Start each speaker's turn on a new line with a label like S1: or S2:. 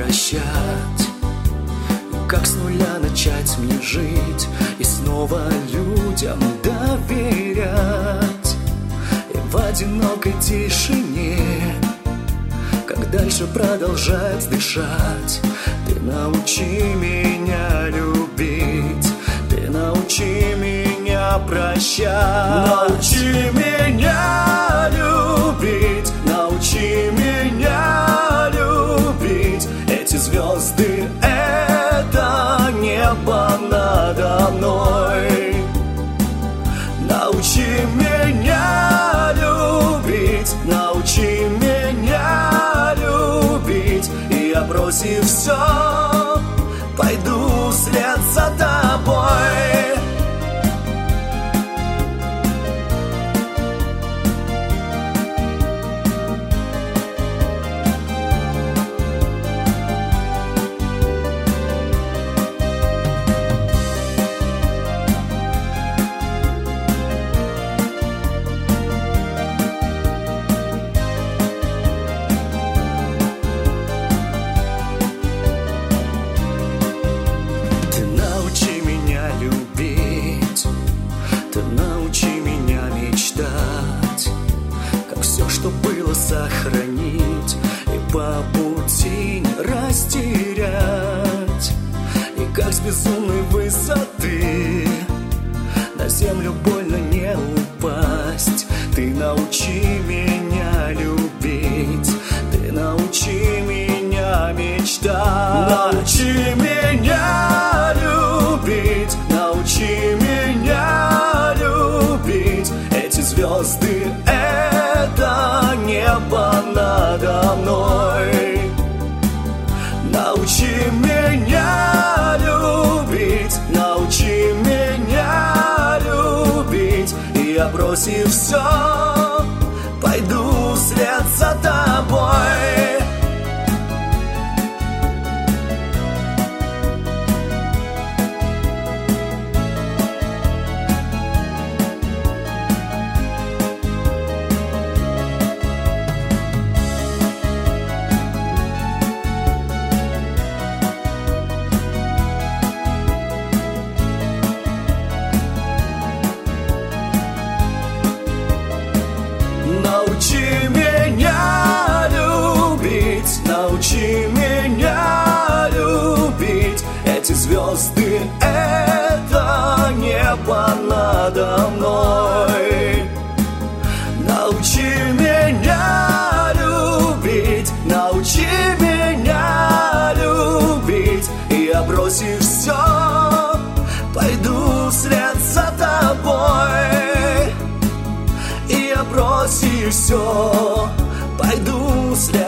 S1: прощать? Как с нуля начать мне жить и снова людям доверять? И в одинокой тишине, как дальше продолжать дышать? Ты научи меня любить, ты научи меня прощать. Научи меня любить, научи меня любить. Эти звезды — это небо надо мной. Научи меня любить, научи меня любить. И я, бросив все, пойду вслед за тобой. Было сохранить и по пути не растерять. И как с безумной высоты на землю больно не упасть. Ты научи меня любить, ты научи меня мечтать. Научи меня любить, научи меня любить. Эти звезды — это небо надо мной. Научи меня любить, научи меня любить. И я, бросив все, пойду вслед за тобой. Научи меня любить, научи меня любить. Эти звезды — это небо надо мной. Научи меня любить, научи меня любить. И я, бросив все, пойду вслед за тобой. И я, бросив все, пойду вслед